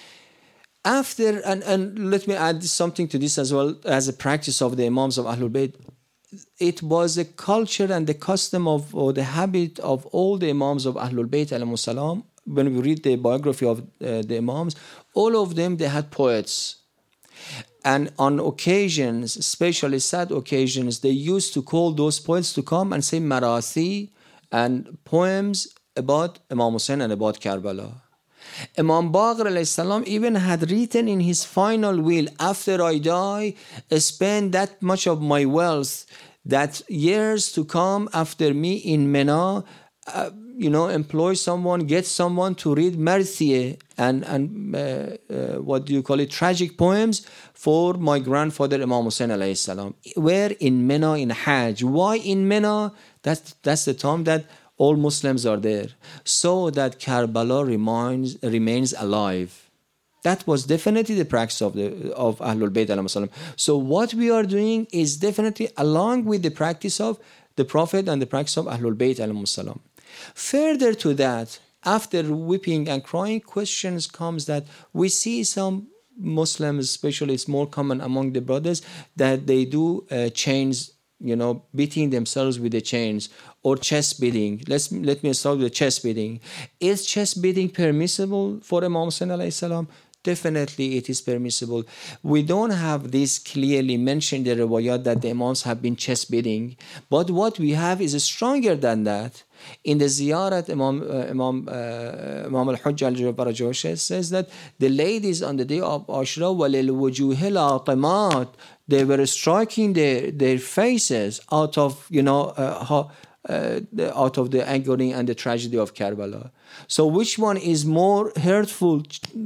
After, and let me add something to this as well, as a practice of the Imams of Ahlul Bayt. It was a culture and the custom of, or the habit of all the Imams of Ahlul Bayt alayhimus salam. When we read the biography of the Imams, all of them, they had poets. And on occasions, especially sad occasions, they used to call those poets to come and say marathi and poems about Imam Hussein and about Karbala. Imam Baqir alayhi salam even had written in his final will, after I die, spend that much of my wealth, that years to come after me in Mina, employ someone, get someone to read Marthiyeh and what do you call it, tragic poems for my grandfather Imam Hussein alayhi salam. Where? In Mina, in Hajj. Why in Mina? That's the time that all Muslims are there, so that Karbala remains alive. That was definitely the practice of Ahlul Bayt alayhi salam. So what we are doing is definitely along with the practice of the Prophet and the practice of Ahlul Bayt alayhi salam. Further to that, after weeping and crying, questions comes that we see some Muslims, especially it's more common among the brothers, that they do chains, beating themselves with the chains, or chest beating. Let me start with chest beating. Is chest beating permissible for Imam Hussain alayhi salam? Definitely it is permissible. We don't have this clearly mentioned in the riwayat that the Imams have been chest beating, but what we have is stronger than that. In the ziyarat, Imam al-Hujjah al-Jabbar says that the ladies on the day of Ashura, وَلِلْوُجُوهِ الْعَاقِمَاتِ, they were striking their faces out of, out of the agony and the tragedy of Karbala. So which one is more hurtful,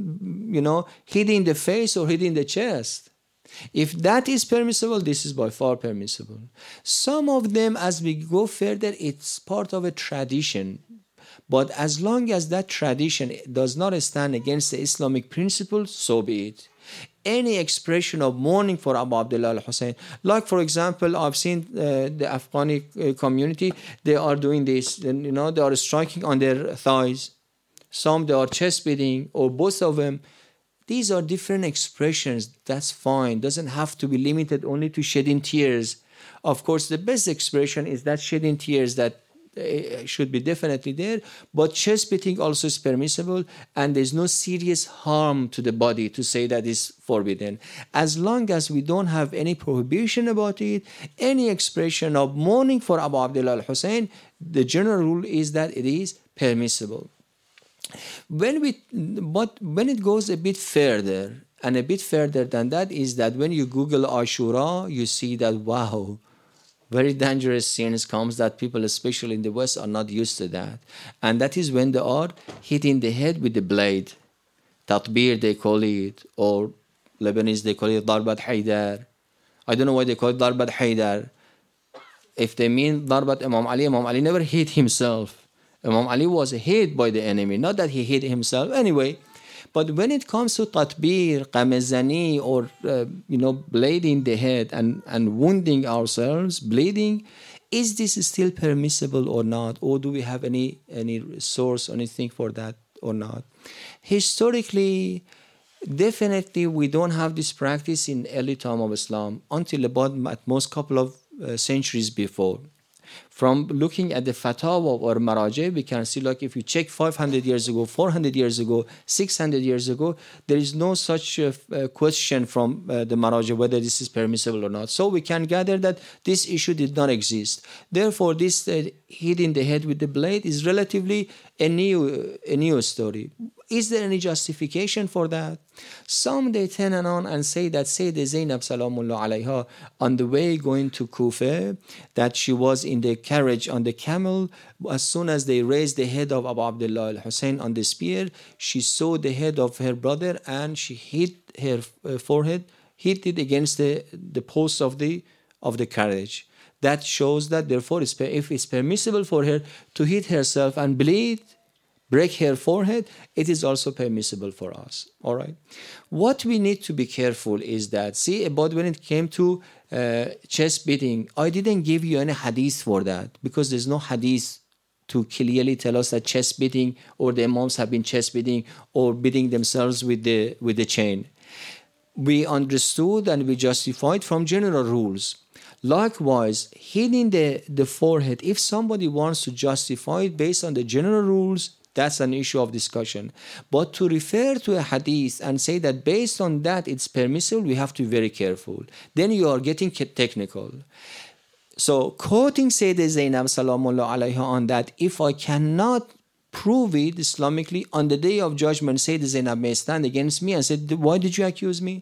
hitting the face or hitting the chest? If that is permissible, this is by far permissible. Some of them, as we go further, it's part of a tradition. But as long as that tradition does not stand against the Islamic principles, so be it. Any expression of mourning for Abu Abdullah al-Hussein, like for example, I've seen the Afghani community, they are doing this, they are striking on their thighs. Some they are chest beating, or both of them. These are different expressions. That's fine. Doesn't have to be limited only to shedding tears. Of course, the best expression is that shedding tears that should be definitely there, but chest beating also is permissible, and there's no serious harm to the body to say that is forbidden. As long as we don't have any prohibition about it, any expression of mourning for Abu Abdullah al-Hussein, the general rule is that it is permissible. But when it goes a bit further, and a bit further than that, is that when you Google Ashura, you see that, wow, very dangerous scenes comes that people, especially in the West, are not used to that. And that is when they are hitting the head with the blade. Tatbir, they call it, or Lebanese, they call it Darbat Haydar. I don't know why they call it Darbat Haydar. If they mean Darbat Imam Ali never hit himself. Imam Ali was hit by the enemy, not that he hit himself. Anyway, but when it comes to tatbir, qamazani, or blading the head and wounding ourselves, bleeding, is this still permissible or not? Or do we have any source, anything for that or not? Historically, definitely we don't have this practice in early time of Islam until about at most couple of centuries before. From looking at the fatawa or maraji, we can see, like, if you check 500 years ago, 400 years ago, 600 years ago, there is no such question from the maraji whether this is permissible or not. So we can gather that this issue did not exist. Therefore, this hitting the head with the blade is relatively a new story. Is there any justification for that? Some they turn on and say that Sayyidah Zainab Salamullah alayha, on the way going to Kufa, that she was in the carriage on the camel. As soon as they raised the head of Abu Abdullah al-Hussein on the spear, she saw the head of her brother and she hit her forehead, hit it against the post of the carriage. That shows that, therefore, if it's permissible for her to hit herself and bleed, break her forehead, it is also permissible for us. All right. What we need to be careful is that, see, about when it came to chest beating, I didn't give you any hadith for that, because there's no hadith to clearly tell us that chest beating or the imams have been chest beating or beating themselves with the chain. We understood and we justified from general rules. Likewise, hitting the forehead, if somebody wants to justify it based on the general rules, that's an issue of discussion. But to refer to a hadith and say that based on that it's permissible, we have to be very careful. Then you are getting technical. So quoting Sayyidah Zainab Salamullah alayha on that, if I cannot prove it Islamically, on the day of judgment, Sayyidah Zainab may stand against me and say, why did you accuse me?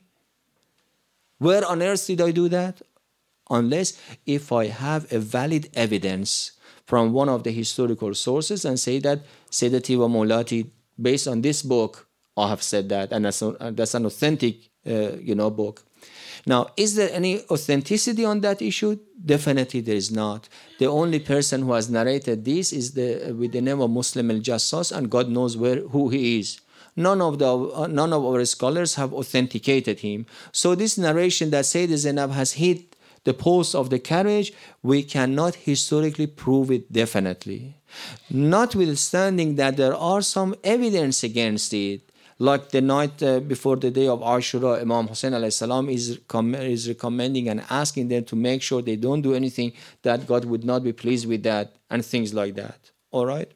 Where on earth did I do that? Unless if I have a valid evidence from one of the historical sources and say that Sayyidati wa Mawlati, based on this book, I have said that, and that's an authentic book. Now, is there any authenticity on that issue? Definitely there is not. The only person who has narrated this is with the name of Muslim al-Jassas, and God knows who he is. None of our scholars have authenticated him. So this narration that Sayyidah Zainab has hit the post of the carriage, we cannot historically prove it definitely. Notwithstanding that there are some evidence against it, like the night before the day of Ashura, Imam Hussein alayhi salam is recommending and asking them to make sure they don't do anything that God would not be pleased with that, and things like that. All right?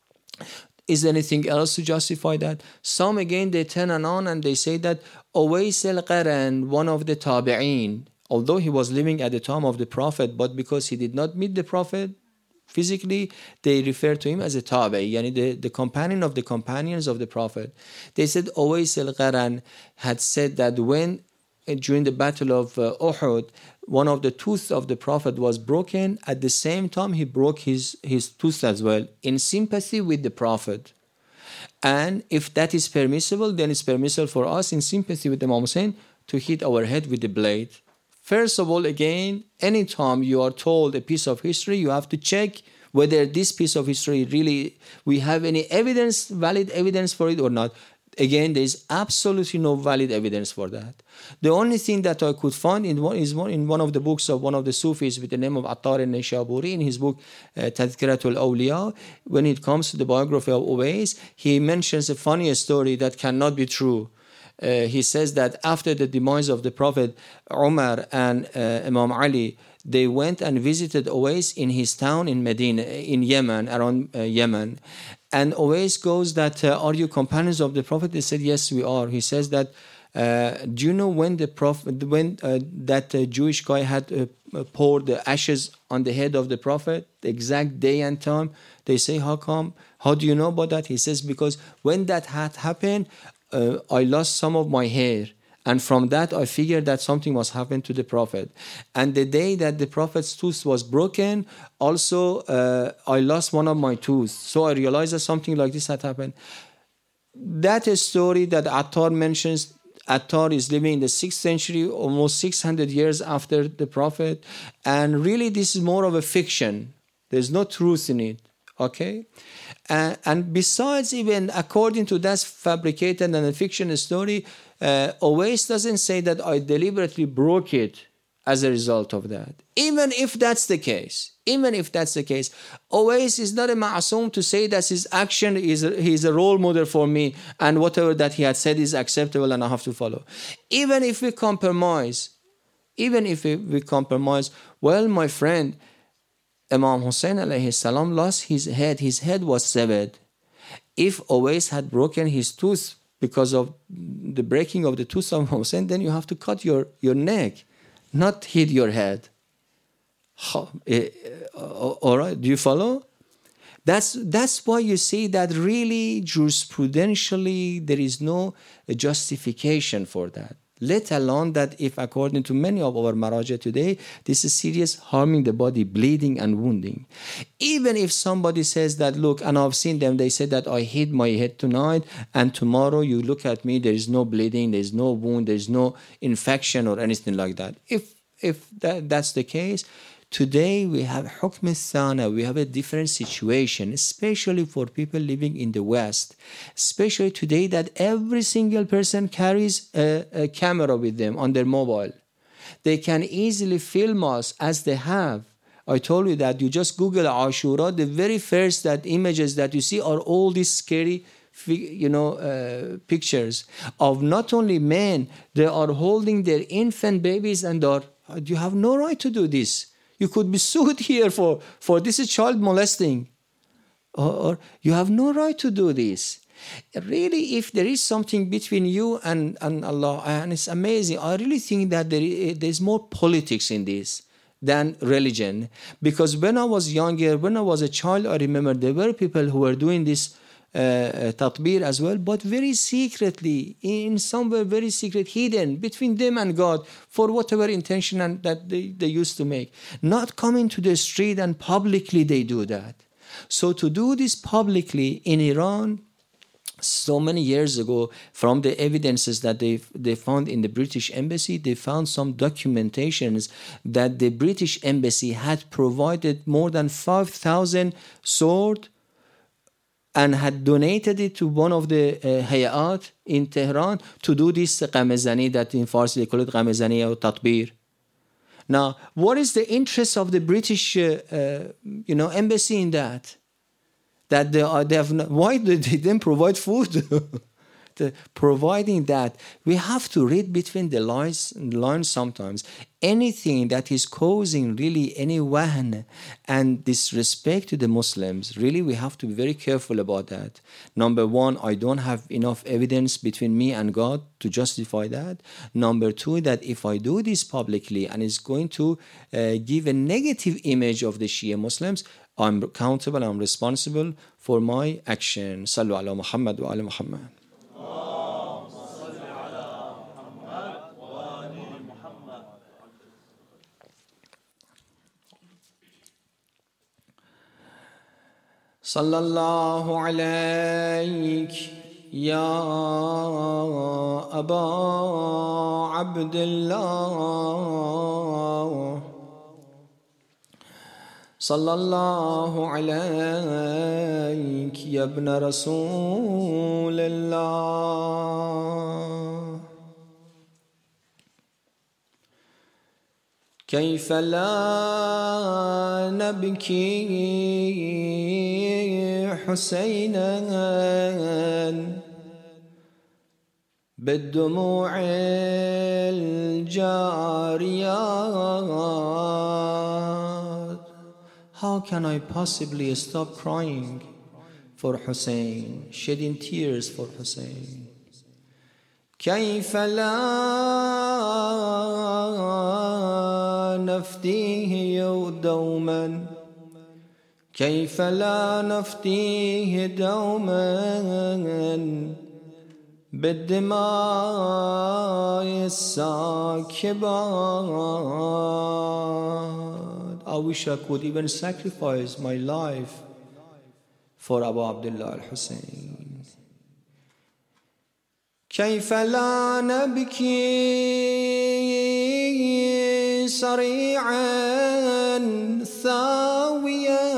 Is there anything else to justify that? Some again, they turn on and they say that Uwais al-Qaran, one of the tabi'een, although he was living at the time of the Prophet, but because he did not meet the Prophet physically, they refer to him as a tabi', yani the companion of the companions of the Prophet. They said Uwais al-Qaran had said that when during the battle of Uhud, one of the tooth of the Prophet was broken, at the same time he broke his tooth as well, in sympathy with the Prophet. And if that is permissible, then it's permissible for us, in sympathy with Imam Hussein, to hit our head with the blade. First of all, again, anytime you are told a piece of history, you have to check whether this piece of history really, we have any evidence, valid evidence for it or not. Again, there is absolutely no valid evidence for that. The only thing that I could find in one of the books of one of the Sufis with the name of Attar al-Nishaburi, in his book Tadhkiratul Awliya, when it comes to the biography of Uwais, he mentions a funny story that cannot be true. He says that after the demise of the Prophet, Umar and Imam Ali, they went and visited Uwais in his town in Medina, in Yemen, around Yemen. And Uwais goes that, are you companions of the Prophet? They said, yes, we are. He says that, do you know when the Prophet, that Jewish guy had poured the ashes on the head of the Prophet, the exact day and time? They say, how come? How do you know about that? He says, because when that had happened, I lost some of my hair. And from that, I figured that something must happen to the Prophet. And the day that the Prophet's tooth was broken, also, I lost one of my teeth. So I realized that something like this had happened. That is a story that Attar mentions. Attar is living in the 6th century, almost 600 years after the Prophet. And really, this is more of a fiction. There's no truth in it. Okay? And besides, even according to that fabricated and a fiction story, Uwais doesn't say that I deliberately broke it as a result of that. Even if that's the case, Uwais is not a ma'asum to say that his action he's a role model for me and whatever that he had said is acceptable and I have to follow. Even if we compromise, well, my friend, Imam Hussein alayhi salam lost his head. His head was severed. If Uwais had broken his tooth because of the breaking of the tooth of Hussein, then you have to cut your neck, not hit your head. All right, do you follow? That's why you see that really jurisprudentially there is no justification for that. Let alone that if, according to many of our maraja today, this is serious harming the body, bleeding and wounding. Even if somebody says that, look, and I've seen them, they say that I hit my head tonight and tomorrow you look at me, there is no bleeding, there is no wound, there is no infection or anything like that. If that's the case, today we have hukm thana, we have a different situation, especially for people living in the West, especially today that every single person carries a camera with them on their mobile. They can easily film us as they have. I told you that you just Google Ashura, the very first images that you see are all these scary pictures of not only men, they are holding their infant babies and you have no right to do this. You could be sued here for this is child molesting. Or you have no right to do this. Really, if there is something between you and Allah, and it's amazing, I really think that there's more politics in this than religion. Because when I was younger, when I was a child, I remember there were people who were doing this tatbir as well, but very secretly, in somewhere very secret, hidden between them and God for whatever intention that they used to make. Not coming to the street and publicly they do that. So to do this publicly in Iran, so many years ago, from the evidences that they found in the British Embassy, they found some documentations that the British Embassy had provided more than 5,000 swords and had donated it to one of the hayat in Tehran to do this qamezani that in Farsi they call it qamezani or tatbir. Now, what is the interest of the British embassy in that? That they have not, why did they didn't provide food? Providing that, we have to read between the lines sometimes. Anything that is causing really any wahn and disrespect to the Muslims, really we have to be very careful about that. Number one, I don't have enough evidence between me and God to justify that. Number two, that if I do this publicly and it's going to give a negative image of the Shia Muslims, I'm accountable, I'm responsible for my action. Sallu ala Muhammad wa ala Muhammad. صلى الله عليك يا أبا عبد الله صلى الله عليك يا ابن رسول الله كيف لا نبكي حسينا بالدموع الجاريات. How can I possibly stop crying for Hussein, shedding tears for Hussein? كيف لا نفديه دوما كيف لا نفديه دوما بالدماء الساكبات. I wish I could even sacrifice my life for Abu Abdullah al-Hussein. كيف لا نبكي صريعا ثاويا.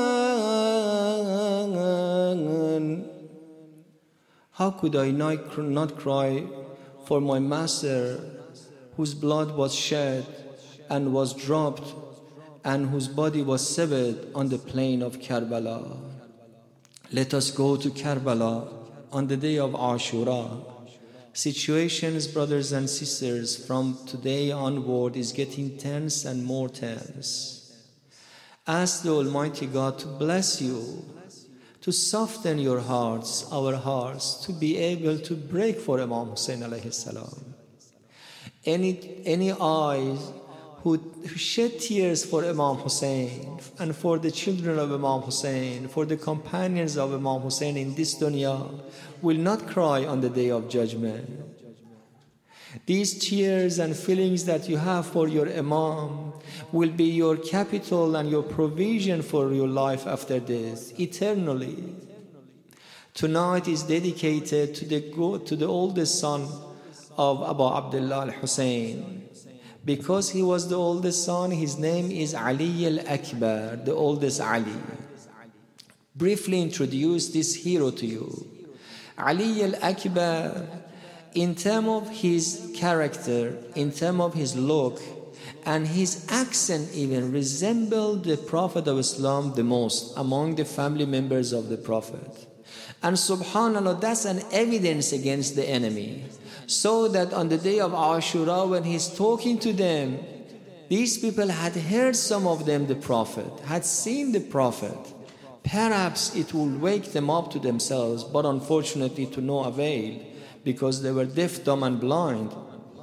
How could I not cry for my master whose blood was shed and was dropped and whose body was severed on the plain of Karbala? Let us go to Karbala on the day of Ashura. Situations, brothers and sisters, from today onward is getting tense and more tense. Ask the Almighty God to bless you, to soften your hearts, our hearts, to be able to break for Imam Hussein alayhi salam. Any eyes who shed tears for Imam Hussein and for the children of Imam Hussein, for the companions of Imam Hussein in this dunya, will not cry on the day of judgment. These tears and feelings that you have for your Imam will be your capital and your provision for your life after death, eternally. Tonight is dedicated to the oldest son of Abu Abdullah al-Hussein. Because he was the oldest son, his name is Ali al-Akbar, the oldest Ali. Briefly introduce this hero to you. Ali al-Akbar, in terms of his character, in terms of his look, and his accent even resembled the Prophet of Islam the most among the family members of the Prophet. And subhanAllah, that's an evidence against the enemy. So that on the day of Ashura, when he's talking to them, these people had heard some of them the Prophet, had seen the Prophet. Perhaps it will wake them up to themselves, but unfortunately to no avail, because they were deaf, dumb and blind.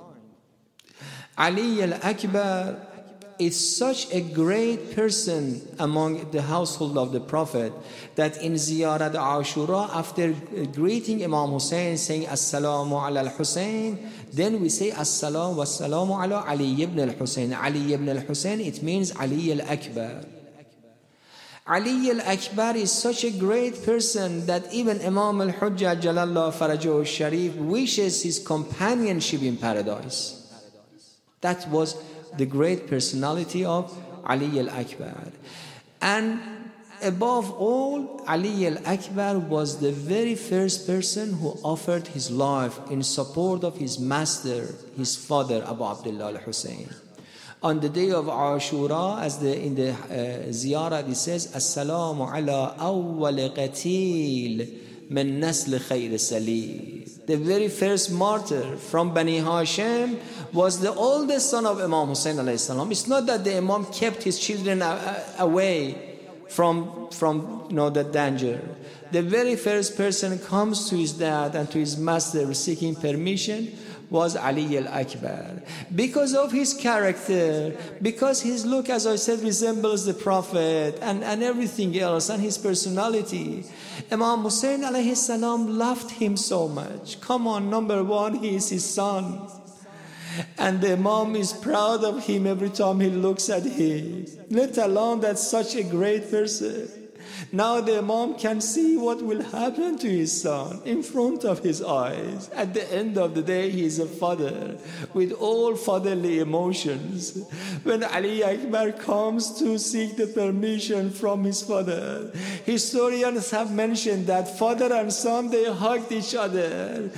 Ali al-Akbar is such a great person among the household of the Prophet that in Ziyarat Ashura, after greeting Imam Hussein, saying Assalamu ala al-Hussein, then we say Assalamu wa salamu ala Ali ibn al-Hussein. Ali ibn al-Hussein, it means Ali al-Akbar. Ali al-Akbar is such a great person that even Imam al-Hujjah Jalallah Farajahu Sharif wishes his companionship in paradise. That was the great personality of Ali al-Akbar. And above all, Ali al-Akbar was the very first person who offered his life in support of his master, his father, Abu Abdullah al-Hussein. On the day of Ashura, as in the ziyarah, it says, Assalamu ala awwal qatil min nasl khayr salim. The very first martyr from Bani Hashim was the oldest son of Imam Hussein alayhi salam. It's not that the Imam kept his children away from the danger. The very first person comes to his dad and to his master seeking permission was Ali al-Akbar. Because of his character, because his look, as I said, resembles the Prophet and everything else, and his personality, Imam Hussein alayhi salam loved him so much. Come on, number one, he is his son. And the Imam is proud of him every time he looks at him. Let alone that such a great person. Now the Imam can see what will happen to his son in front of his eyes. At the end of the day, he is a father with all fatherly emotions. When Ali Akbar comes to seek the permission from his father, historians have mentioned that father and son, they hugged each other.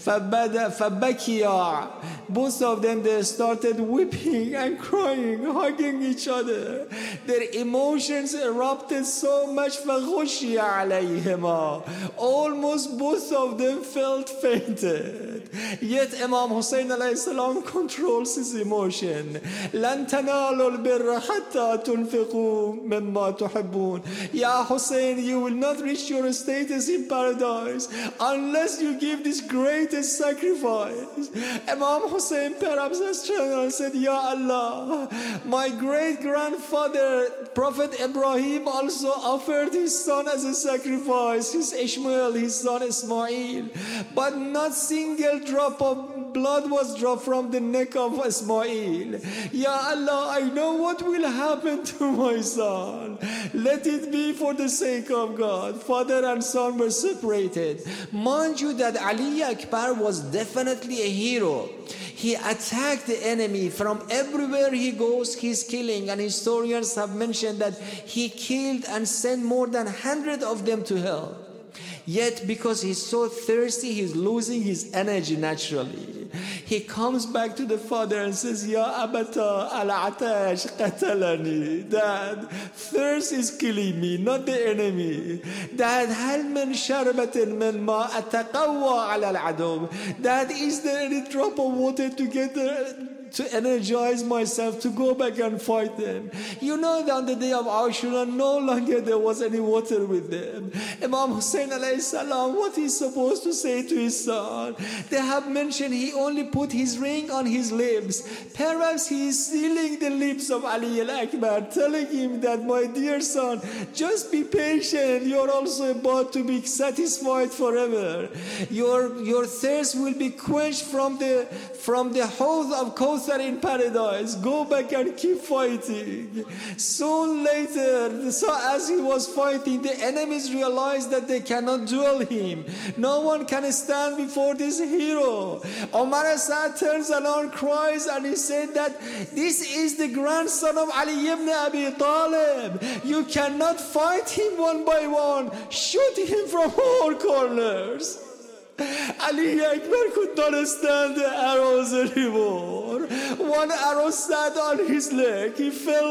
فَبَكِيَا. Both of them, they started weeping and crying, hugging each other. Their emotions erupted so much, فَغُشِيَ عَلَيْهِمَا. Almost both of them felt fainted. Yet Imam Hussein alayhi salam controls his emotion. لَن تَنَالُوا الْبِرَّ حَتَّى تُنْفِقُوا مِمَّا تُحِبُّونَ. Ya Hussein, you will not reach your status in paradise unless you give this greatest sacrifice. Imam Hussein perhaps has turned and said, Ya Allah, my great-grandfather, Prophet Ibrahim, also offered his son as a sacrifice, his Ishmael, his son Ismail, but not single drop of blood was dropped from the neck of Ismail. Ya Allah, I know what will happen to my son. Let it be for the sake of God. Father and son were separated. Mind you that Ali Akbar was definitely a hero. He attacked the enemy from everywhere he goes. He's killing, and historians have mentioned that he killed and sent more than 100 of them to hell. Yet because he's so thirsty, he's losing his energy naturally. He comes back to the father and says, Ya abata al-atash qatalani. Dad, thirst is killing me, not the enemy. Dad, hal min sharbatin min ma ataqawwa ala al-adu. Dad, is there any drop of water to get to energize myself to go back and fight them? You know that on the day of Ashura, no longer there was any water with them. Imam Hussein alayhi salam, what he's supposed to say to his son? They have mentioned he only put his ring on his lips. Perhaps he is sealing the lips of Ali al-Akbar, telling him that, my dear son, just be patient. You're also about to be satisfied forever. Your thirst will be quenched from the Hawd of Kawthar in paradise. Go back and keep fighting. Soon later, so as he was fighting, the enemies realized that they cannot duel him. No one can stand before this hero. Omar Asad turns around, cries, and he said that this is the grandson of Ali ibn Abi Talib. You cannot fight him one by one. Shoot him from all corners. Ali Akbar could not stand the arrows anymore. One arrow sat on his leg. He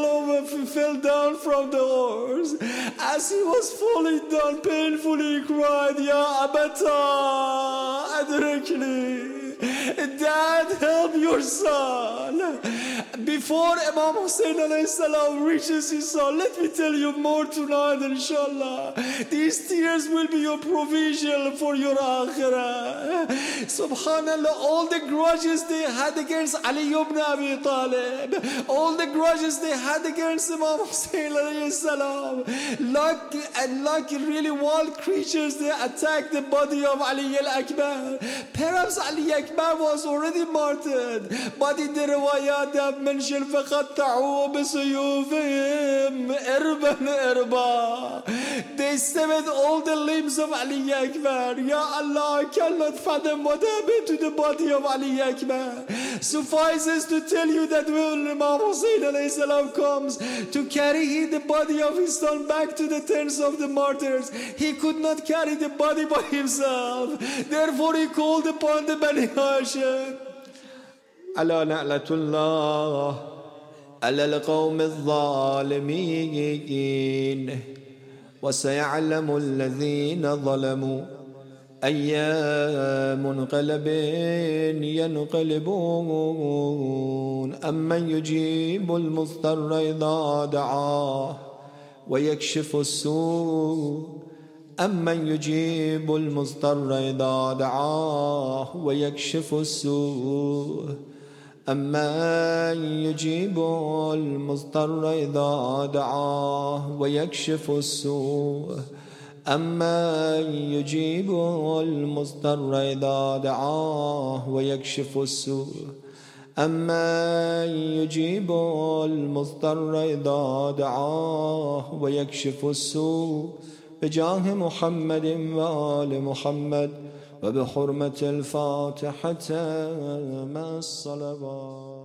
fell down from the horse. As he was falling down painfully, he cried, Ya Abata, adrakni. Dad, help your son. Before Imam Hussein alayhi salam reaches his son, let me tell you more tonight, inshallah. These tears will be your provision for your akhirah. Subhanallah, all the grudges they had against Ali ibn Abi Talib, all the grudges they had against Imam Hussein alayhi salam, like really wild creatures, they attacked the body of Ali al-Akbar. Perhaps Ali Akbar was already martyred, but in the riwayat they have mentioned فَقَطَّعُوا بِسُيُوفِهِمْ إِرْبًا إِرْبًا. They severed all the limbs of Ali Akbar. Ya Allah, I cannot fathom what happened to the body of Ali Akbar. Suffices to tell you that when Imam Hussein alayhi salam comes to carry the body of his son back to the tents of the martyrs, he could not carry the body by himself. Therefore he called upon the Bani Hashim. ألا نعلة الله على القوم الظالمين وسيعلم الذين ظلموا أي منقلب ينقلبون أمن يجيب المضطر إذا دعاه ويكشف السوء أمن يجيب المضطر إذا دعاه ويكشف السوء أمن يجيب المضطر إذا دعاه ويكشف السوء أمن يجيب المضطر إذا دعاه ويكشف السوء أمن يجيب المضطر إذا دعاه ويكشف السوء بجاه محمد وآل محمد وبحرمة الفاتحة مع الصلوات.